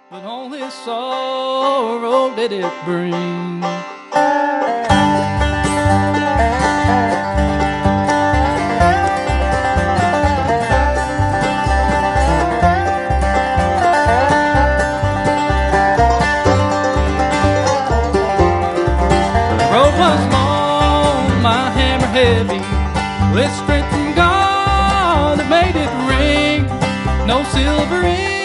but only sorrow did it bring. The road was long, my hammer heavy, with strength from God that made it ring. No silver in